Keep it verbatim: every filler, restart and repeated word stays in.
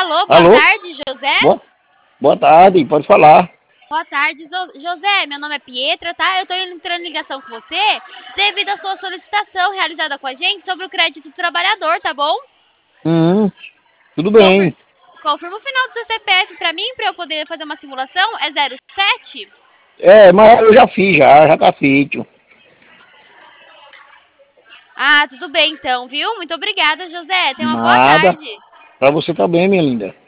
Alô, boa Alô? tarde, José? Boa, boa tarde, pode falar. Boa tarde, Zo- José. Meu nome é Pietra, tá? Eu tô entrando em ligação com você devido à sua solicitação realizada com a gente sobre o crédito do trabalhador, tá bom? Hum, tudo Confir... bem. Confirma o final do seu C P F pra mim, pra eu poder fazer uma simulação. É zero sete? É, mas eu já fiz, já, já tá feito. Ah, tudo bem então, viu? Muito obrigada, José. Tenha uma boa Nada. tarde. Pra você também, minha linda.